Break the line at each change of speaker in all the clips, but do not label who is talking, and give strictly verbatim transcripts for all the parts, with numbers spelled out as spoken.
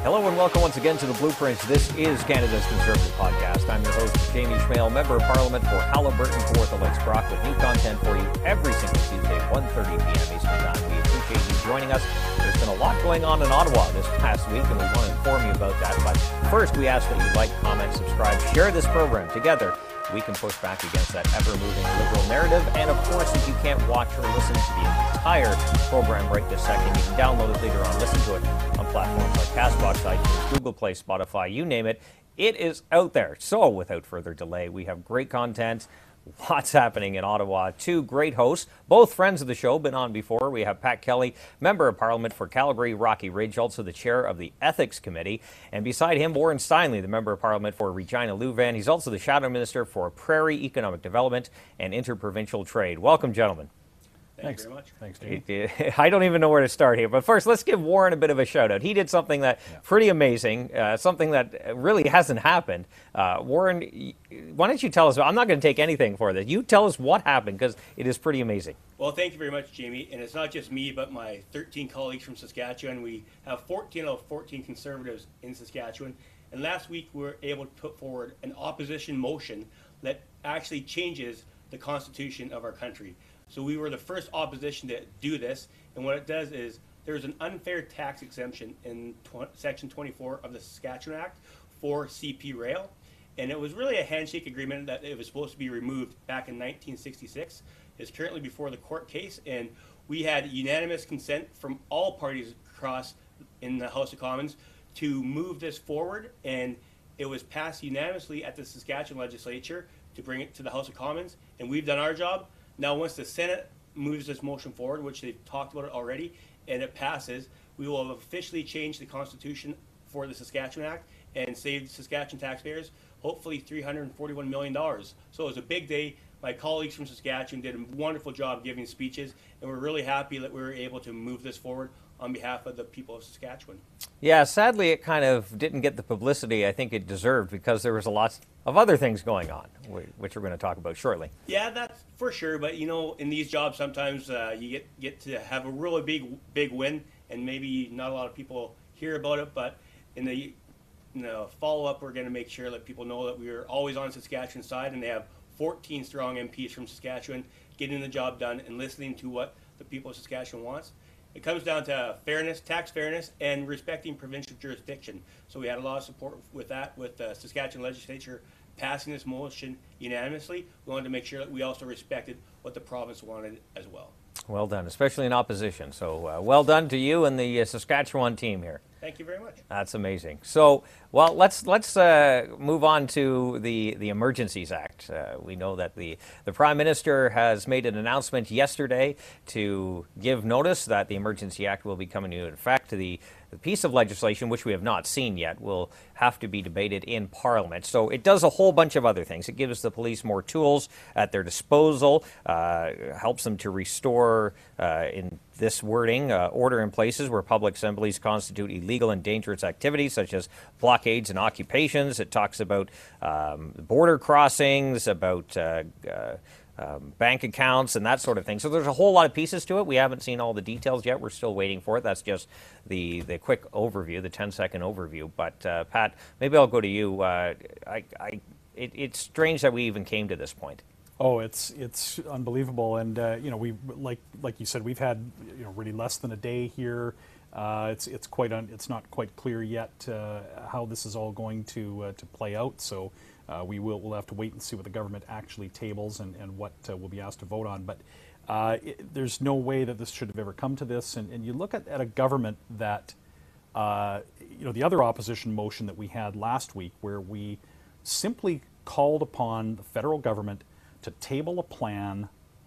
Hello and welcome once again to The Blueprint. This is Canada's Conservative Podcast. I'm your host, Jamie Schmale, Member of Parliament for Haliburton, Kawartha Lakes Brock, with new content for you every single Tuesday, one thirty p.m. Eastern Time. We appreciate you joining us. There's been a lot going on in Ottawa this past week, and we want to inform you about that. But first, we ask that you like, comment, subscribe, share this program. Together, we can push back against that ever-moving liberal narrative. And of course, if you can't watch or listen to the entire program right this second, you can download it later on, listen to it on platforms like CastBox, iTunes, Google Play, Spotify, you name it. It is out there. So without further delay, we have great content. Lots happening in Ottawa. Two great hosts, both friends of the show, been on before. We have Pat Kelly, Member of Parliament for Calgary Rocky Ridge, also the Chair of the Ethics Committee. And beside him, Warren Steinley, the Member of Parliament for Regina Louvain. He's also the Shadow Minister for Prairie Economic Development and Interprovincial Trade. Welcome, gentlemen.
Thanks very much.
Thanks, Dave. I don't even know where to start here. But first, let's give Warren a bit of a shout out. He did something that yeah. pretty amazing, uh, something that really hasn't happened. Uh, Warren, why don't you tell us? I'm not going to take anything for this. You tell us what happened, because it is pretty amazing.
Well, thank you very much, Jamie. And it's not just me, but my thirteen colleagues from Saskatchewan. We have fourteen out of fourteen Conservatives in Saskatchewan. And last week, we were able to put forward an opposition motion that actually changes the Constitution of our country. So we were the first opposition to do this, and what it does is there's an unfair tax exemption in tw- Section twenty-four of the Saskatchewan Act for C P Rail, and it was really a handshake agreement that it was supposed to be removed back in nineteen sixty-six. It's currently before the court case, and we had unanimous consent from all parties across in the House of Commons to move this forward, and it was passed unanimously at the Saskatchewan legislature to bring it to the House of Commons, and we've done our job. Now, once the Senate moves this motion forward, which they've talked about it already, and it passes, we will have officially changed the Constitution for the Saskatchewan Act and saved Saskatchewan taxpayers, hopefully three hundred forty-one million dollars. So it was a big day. My colleagues from Saskatchewan did a wonderful job giving speeches, and we're really happy that we were able to move this forward on behalf of the people of Saskatchewan.
Yeah, sadly, it kind of didn't get the publicity I think it deserved, because there was a lot of other things going on, which we're going to talk about shortly.
Yeah, that's for sure. But, you know, in these jobs, sometimes uh, you get, get to have a really big, big win, and maybe not a lot of people hear about it. But in the, in the follow-up, we're going to make sure that people know that we are always on Saskatchewan's side, and they have fourteen strong M Ps from Saskatchewan getting the job done and listening to what the people of Saskatchewan wants. It comes down to fairness, tax fairness, and respecting provincial jurisdiction. So we had a lot of support with that, with the Saskatchewan legislature passing this motion unanimously. We wanted to make sure that we also respected what the province wanted as well.
Well done, especially in opposition. So uh, well done to you and the uh, Saskatchewan team here.
Thank you very much.
That's amazing. So, well, let's let's uh, move on to the, the Emergencies Act. Uh, we know that the, the Prime Minister has made an announcement yesterday to give notice that the Emergency Act will be coming into effect. The, the piece of legislation, which we have not seen yet, will have to be debated in Parliament. So it does a whole bunch of other things. It gives the police more tools at their disposal, uh, helps them to restore, uh, in this wording, uh, order in places where public assemblies constitute illegal and dangerous activities, such as blockades and occupations. It talks about um, border crossings, about uh, uh, um, bank accounts and that sort of thing. So there's a whole lot of pieces to it. We haven't seen all the details yet. We're still waiting for it. That's just the, the quick overview, the ten-second overview. But, uh, Pat, maybe I'll go to you. Uh, I, I, it, it's strange that we even came to this point.
Oh, it's it's unbelievable, and uh, you know, we like like you said, we've had you know really less than a day here. Uh, it's it's quite un, it's not quite clear yet uh, how this is all going to uh, to play out. So uh, we will we'll have to wait and see what the government actually tables and and what uh, we'll be asked to vote on. But uh, it, there's no way that this should have ever come to this. And, and you look at, at a government that uh, you know the other opposition motion that we had last week, where we simply called upon the federal government to table a plan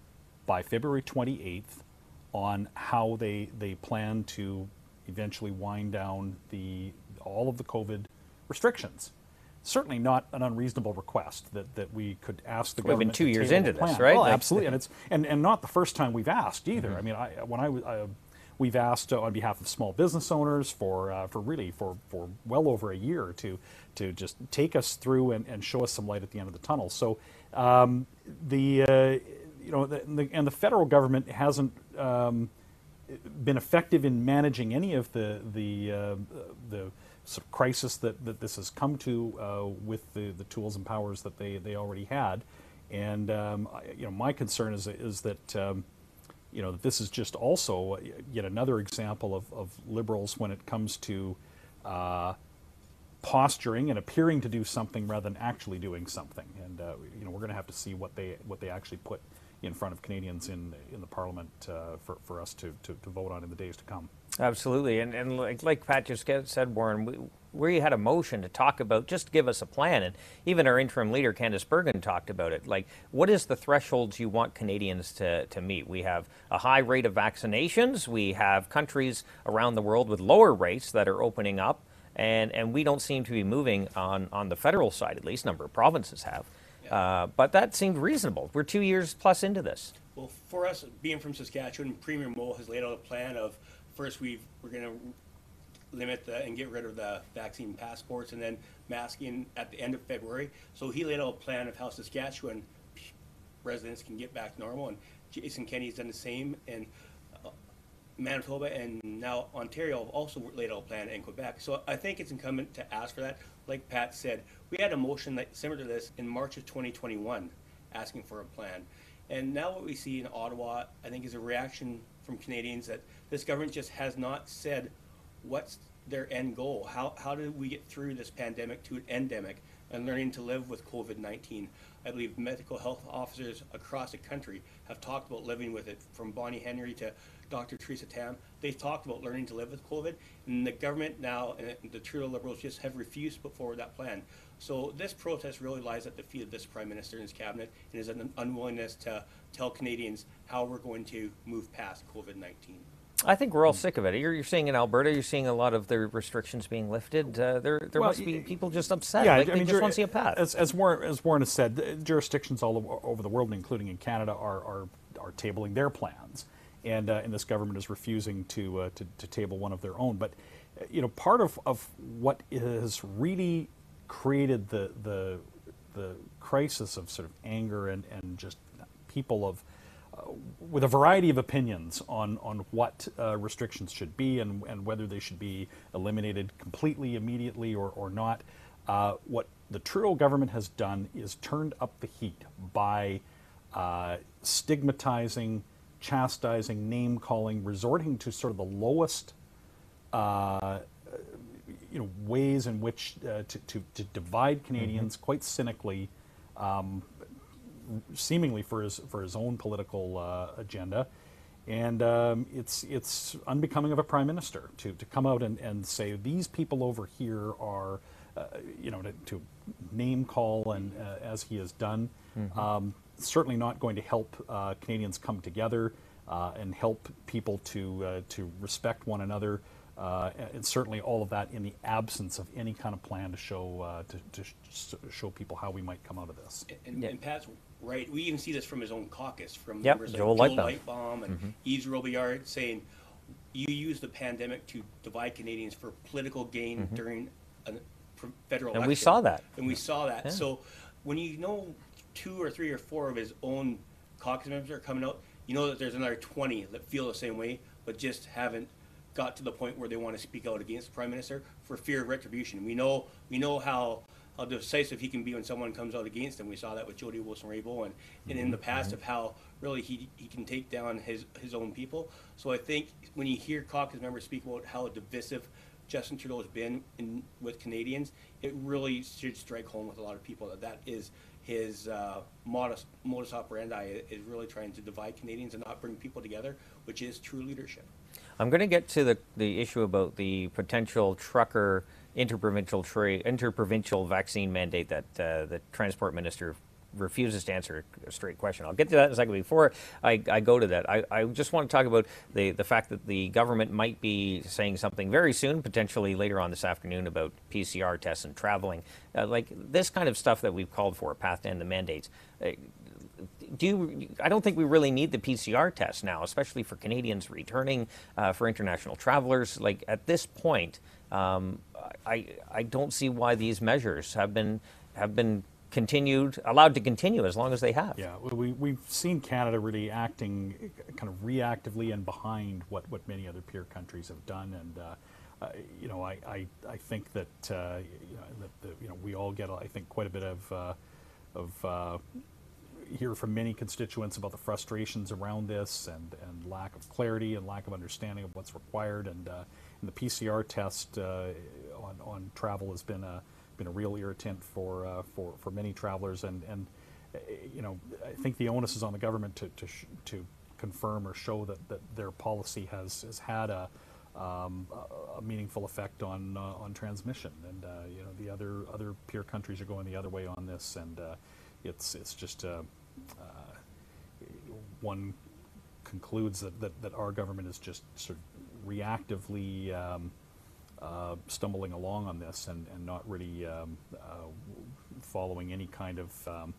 by February twenty-eighth on how they they plan to eventually wind down the all of the COVID restrictions. Certainly not an unreasonable request that, that we could ask the
We've
government.
We've been two
to
years
table
into
the plan.
this, right?
Oh,
like,
absolutely, and it's and, and not the first time we've asked either.
Mm-hmm.
I mean, I, when I was. I, We've asked uh, on behalf of small business owners for uh, for really for, for well over a year to to just take us through and, and show us some light at the end of the tunnel. So um, the uh, you know the, the, and the federal government hasn't um, been effective in managing any of the the uh, the sort of crisis that, that this has come to uh, with the, the tools and powers that they, they already had. And um, I, you know, my concern is is that um, you know that this is just also yet another example of, of liberals when it comes to uh, posturing and appearing to do something rather than actually doing something. And uh, you know, we're going to have to see what they what they actually put in front of Canadians in in the Parliament uh, for for us to, to to vote on in the days to come.
Absolutely, and and like, like Pat just said, Warren, we, we had a motion to talk about, just give us a plan, and even our interim leader, Candice Bergen, talked about it. Like, what is the thresholds you want Canadians to, to meet? We have a high rate of vaccinations. We have countries around the world with lower rates that are opening up, and, and we don't seem to be moving on, on the federal side, at least a number of provinces have. Yeah. Uh, but that seemed reasonable. We're two years plus into this.
Well, for us, being from Saskatchewan, Premier Moe has laid out a plan of, first, we've, we're going to limit the, and get rid of the vaccine passports, and then masking at the end of February. So he laid out a plan of how Saskatchewan residents can get back to normal, and Jason Kenney's done the same, and uh, Manitoba and now Ontario have also laid out a plan, in Quebec. So I think it's incumbent to ask for that. Like Pat said, we had a motion that similar to this in March of twenty twenty-one, asking for a plan. And now what we see in Ottawa, I think, is a reaction from Canadians that this government just has not said what's their end goal. How, how do we get through this pandemic to an endemic and learning to live with COVID nineteen? I believe medical health officers across the country have talked about living with it, from Bonnie Henry to Doctor Theresa Tam. They've talked about learning to live with COVID, and the government now and the Trudeau Liberals just have refused to put forward that plan. So this protest really lies at the feet of this Prime Minister and his cabinet, and is an unwillingness to tell Canadians how we're going to move past COVID nineteen.
I think we're all sick of it. You're, you're seeing in Alberta, you're seeing a lot of the restrictions being lifted. Uh, there there
well,
must be people just upset.
Yeah,
like
I
they
mean,
just want to see a path.
As, as, Warren, as Warren has said, jurisdictions all over, over the world, including in Canada, are are, are tabling their plans, and uh, and this government is refusing to, uh, to to table one of their own. But uh, you know, part of, of what has really created the the the crisis of sort of anger and, and just people of Uh, with a variety of opinions on, on what uh, restrictions should be and, and whether they should be eliminated completely, immediately, or, or not. Uh, what the Trudeau government has done is turned up the heat by uh, stigmatizing, chastising, name-calling, resorting to sort of the lowest uh, you know, ways in which uh, to, to, to divide Canadians, mm-hmm. quite cynically, um, seemingly for his for his own political uh, agenda, and um, it's it's unbecoming of a prime minister to, to come out and, and say these people over here are, uh, you know, to, to name call and uh, as he has done, mm-hmm. um, certainly not going to help uh, Canadians come together uh, and help people to uh, to respect one another. Uh, and certainly all of that in the absence of any kind of plan to show uh, to, to sh- show people how we might come out of this.
And,
yeah.
and Pat's right. We even see this from his own caucus, from
yep,
members
Joel
like Joel
Lightbaum,
Lightbaum and
mm-hmm.
Yves Robillard, saying you use the pandemic to divide Canadians for political gain mm-hmm. during a federal
and
election.
we saw that.
And we saw that.
Yeah.
So when you know two or three or four of his own caucus members are coming out, you know that there's another twenty that feel the same way, but just haven't got to the point where they want to speak out against the Prime Minister for fear of retribution. We know we know how, how decisive he can be when someone comes out against him. We saw that with Jody Wilson-Raybould, and, and in the past mm-hmm. of how really he he can take down his, his own people. So I think when you hear caucus members speak about how divisive Justin Trudeau has been in, with Canadians, it really should strike home with a lot of people that that is his uh, modus, modus operandi, is really trying to divide Canadians and not bring people together, which is true leadership.
I'm going to get to the, the issue about the potential trucker interprovincial tra- interprovincial vaccine mandate that uh, the transport minister refuses to answer a straight question. I'll get to that in a second. Before I, I go to that, I, I just want to talk about the, the fact that the government might be saying something very soon, potentially later on this afternoon, about P C R tests and traveling. Uh, like this kind of stuff that we've called for, a path to end the mandates. Uh, Do you, I don't think we really need the P C R test now, especially for Canadians returning, uh, for international travelers. Like at this point, um, I I don't see why these measures have been have been continued, allowed to continue as long as they have.
Yeah, we we've seen Canada really acting kind of reactively and behind what, what many other peer countries have done, and uh, uh, you know, I, I, I think that, uh, you know, that the, you know, we all get, I think, quite a bit of, uh, of uh, hear from many constituents about the frustrations around this and, and lack of clarity and lack of understanding of what's required. And, uh, and the P C R test uh, on, on travel has been a, been a real irritant for, uh, for, for many travelers. And, and uh, you know, I think the onus is on the government to, to, sh to confirm or show that, that their policy has, has had a, Um, a, a meaningful effect on uh, on transmission, and uh, you know the other other peer countries are going the other way on this, and uh, it's it's just uh, uh, one concludes that, that that our government is just sort of reactively um, uh, stumbling along on this, and and not really um, uh, following any kind of um,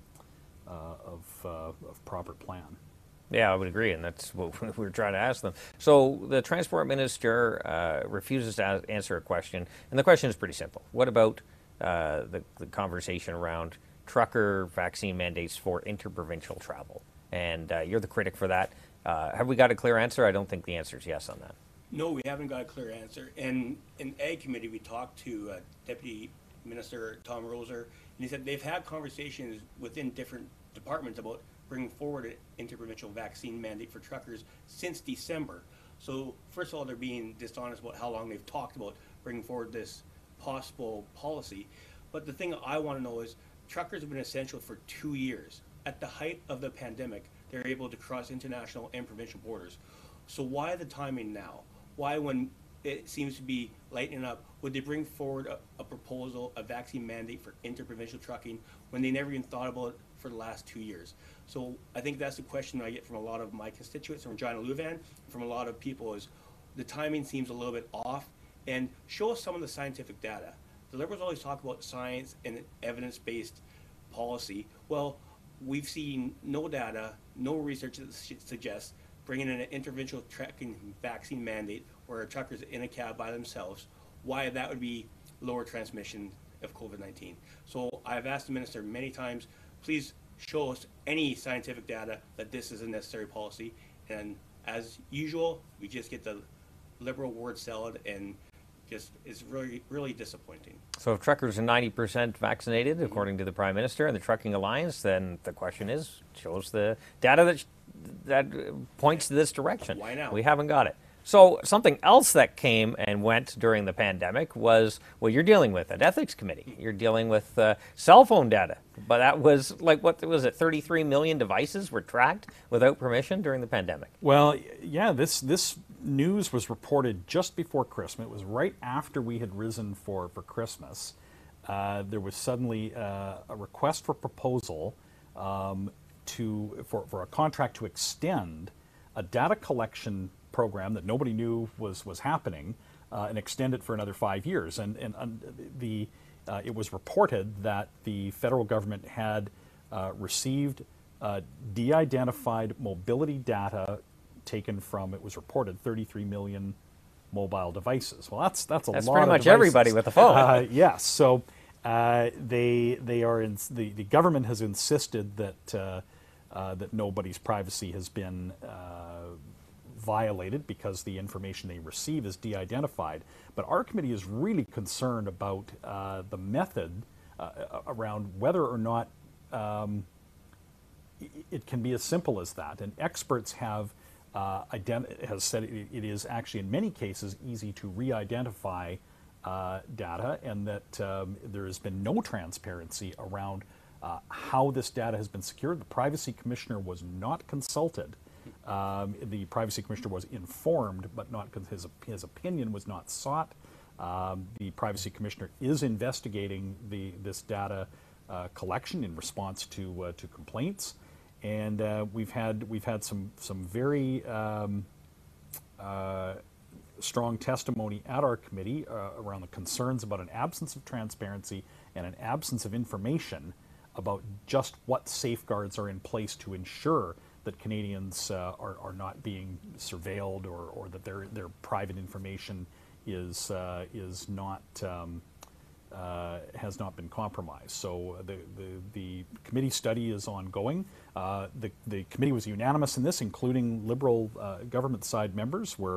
uh, of, uh, of proper plan.
Yeah, I would agree, and that's what we were trying to ask them. So the transport minister uh, refuses to a- answer a question, and the question is pretty simple. What about uh, the, the conversation around trucker vaccine mandates for interprovincial travel? And uh, you're the critic for that. Uh, have we got a clear answer? I don't think the answer is yes on that.
No, we haven't got a clear answer. And in Ag Committee, we talked to uh, Deputy Minister Tom Roser, and he said they've had conversations within different departments about bringing forward an interprovincial vaccine mandate for truckers since December. So first of all, they're being dishonest about how long they've talked about bringing forward this possible policy. But the thing I want to know is truckers have been essential for two years. At the height of the pandemic, they're able to cross international and provincial borders. So why the timing now? Why, when it seems to be lightening up, would they bring forward a, a proposal, a vaccine mandate for interprovincial trucking when they never even thought about it for the last two years? So I think that's the question I get from a lot of my constituents, from Regina Louvain, from a lot of people, is the timing seems a little bit off, and show us some of the scientific data. The Liberals always talk about science and evidence-based policy. Well, we've seen no data, no research that suggests bringing in an interprovincial trucking vaccine mandate where a trucker's in a cab by themselves, why that would be lower transmission of COVID nineteen. So I've asked the minister many times, please show us any scientific data that this is a necessary policy. And as usual, we just get the Liberal word salad, and just is really, really disappointing.
So if truckers are ninety percent vaccinated, mm-hmm. according to the Prime Minister and the Trucking Alliance, then the question is, shows the data that that points to this direction.
Why now?
We haven't got it. So something else that came and went during the pandemic was what you're dealing with at Ethics Committee. You're dealing with uh, cell phone data. But that was like, what was it, thirty-three million devices were tracked without permission during the pandemic?
Well, yeah, this this news was reported just before Christmas. It was right after we had risen for, for Christmas. Uh, there was suddenly uh, a request for proposal um, to for, for a contract to extend a data collection program that nobody knew was was happening, uh, and extend it for another five years. And and, and the uh, it was reported that the federal government had uh, received uh, de-identified mobility data taken from, it was reported, thirty-three million mobile devices. Well, that's that's a
that's
lot.
That's pretty
of
much
devices.
Everybody with a phone.
Uh, yes. So uh, they they are in, the the government has insisted that uh, uh, that nobody's privacy has been Uh, violated because the information they receive is de-identified. But our committee is really concerned about uh, the method uh, around whether or not um, it can be as simple as that. And experts have uh, ident- has said it, it is actually in many cases easy to re-identify uh, data, and that um, there has been no transparency around uh, how this data has been secured. The Privacy Commissioner was not consulted. Um, the Privacy Commissioner was informed, but not his his opinion was not sought. Um, the Privacy Commissioner is investigating the this data uh, collection in response to uh, to complaints, and uh, we've had we've had some some very um, uh, strong testimony at our committee uh, around the concerns about an absence of transparency and an absence of information about just what safeguards are in place to ensure that Canadians uh, are, are not being surveilled, or, or that their their private information is uh, is not um, uh, has not been compromised. So the the, the committee study is ongoing. Uh, the the committee was unanimous in this, including Liberal uh, government side members were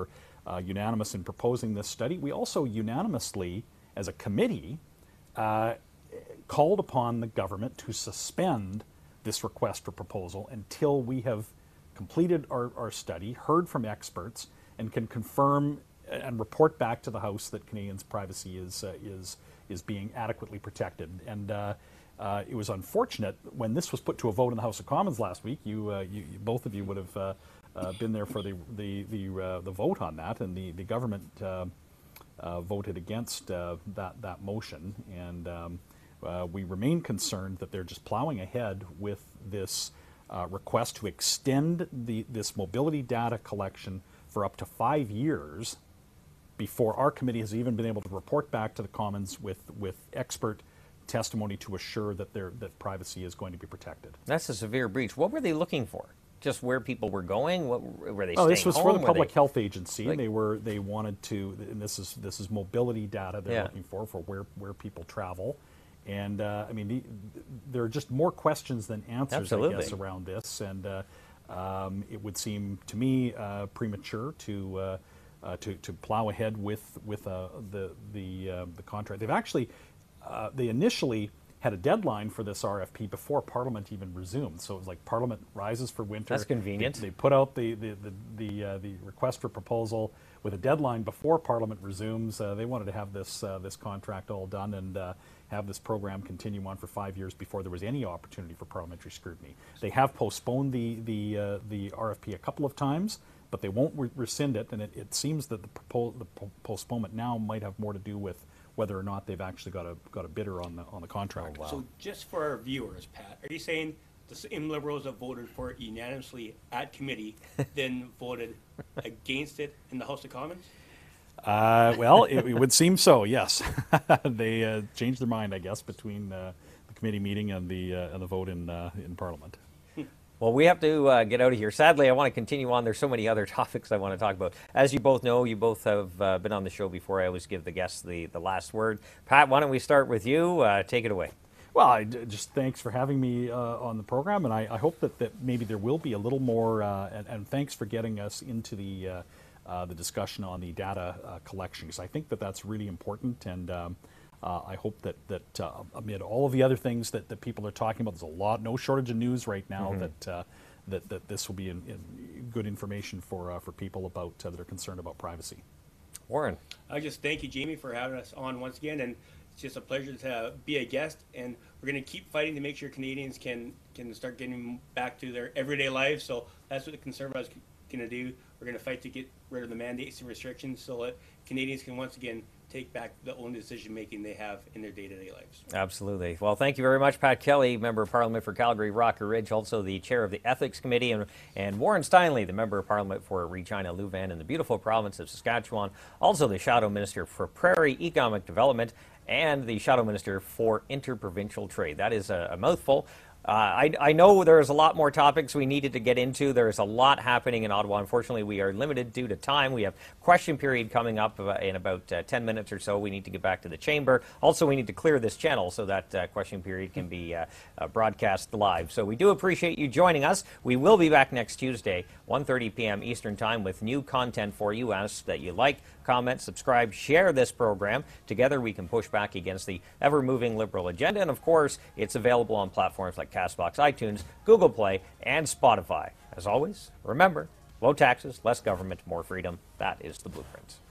uh, unanimous in proposing this study. We also unanimously, as a committee, uh, called upon the government to suspend this request for proposal until we have completed our, our study, heard from experts, and can confirm and report back to the House that Canadians' privacy is uh, is is being adequately protected. And uh, uh, it was unfortunate when this was put to a vote in the House of Commons last week. You, uh, you, you both of you would have uh, uh, been there for the the the, uh, the vote on that, and the the government uh, uh, voted against uh, that that motion. And um, uh, we remain concerned that they're just plowing ahead with this uh, request to extend the this mobility data collection for up to five years. Before our committee has even been able to report back to the Commons with, with expert testimony to assure that their that privacy is going to be protected.
That's a severe breach. What were they looking for? Just where people were going? What were they?
Oh,
staying
this was
home?
for the
Were
Public
they,
Health Agency.
like,
they were they wanted to, and this is this is mobility data they're
Yeah.
looking for for where where people travel. And uh, I mean, the, there are just more questions than answers,
Absolutely.
I guess, around this. And uh, um, it would seem to me uh, premature to. Uh, Uh, to, to plow ahead with with uh, the the uh, the contract. They've actually uh, they initially had a deadline for this R F P before Parliament even resumed. So it was like Parliament rises for winter.
That's convenient.
They, they put out the the the the, uh, the request for proposal with a deadline before Parliament resumes. Uh, they wanted to have this uh, this contract all done and uh, have this program continue on for five years before there was any opportunity for parliamentary scrutiny. They have postponed the the uh, the R F P a couple of times, but they won't re- rescind it, and it, it seems that the, propo- the po- postponement now might have more to do with whether or not they've actually got a got a bidder on the on the contract.
Oh, wow.
So just for our viewers, Pat, are you saying the same Liberals that voted for it unanimously at committee then voted against it in the House of Commons?
Uh, well, it, it would seem so. Yes, they uh, changed their mind, I guess, between uh, the committee meeting and the uh, and the vote in uh, in Parliament.
Well, we have to uh, get out of here. Sadly, I want to continue on. There's so many other topics I want to talk about. As you both know, you both have uh, been on the show before. I always give the guests the, the last word. Pat, why don't we start with you? Uh, take it away.
Well, I d- just thanks for having me uh, on the program, and I, I hope that, that maybe there will be a little more, uh, and, and thanks for getting us into the uh, uh, the discussion on the data uh, collection, because I think that that's really important, and um, uh, I hope that, that uh, amid all of the other things that, that people are talking about, there's a lot, no shortage of news right now, mm-hmm. that, uh, that that this will be in, in good information for uh, for people about uh, that are concerned about privacy.
Warren.
I just thank you, Jamie, for having us on once again, and it's just a pleasure to be a guest, and we're going to keep fighting to make sure Canadians can, can start getting back to their everyday lives. So that's what the Conservatives are going to do. We're going to fight to get rid of the mandates and restrictions so that Canadians can once again take back the own decision-making they have in their day-to-day lives.
Absolutely. Well, thank you very much, Pat Kelly, Member of Parliament for Calgary Rocker Ridge, also the Chair of the Ethics Committee, and, and Warren Steinley, the Member of Parliament for Regina Louvain in the beautiful province of Saskatchewan, also the Shadow Minister for Prairie Economic Development, and the Shadow Minister for Interprovincial Trade. That is a, a mouthful. Uh, I, I know there's a lot more topics we needed to get into. There's a lot happening in Ottawa. Unfortunately, we are limited due to time. We have question period coming up uh, in about uh, ten minutes or so. We need to get back to the chamber. Also, we need to clear this channel so that uh, question period can be uh, uh, broadcast live. So we do appreciate you joining us. We will be back next Tuesday, one thirty p.m. Eastern Time, with new content for you. Ask that you like, comment, subscribe, share this program. Together we can push back against the ever-moving Liberal agenda. And of course, it's available on platforms like Castbox, iTunes, Google Play, and Spotify. As always, remember, low taxes, less government, more freedom. That is the blueprint.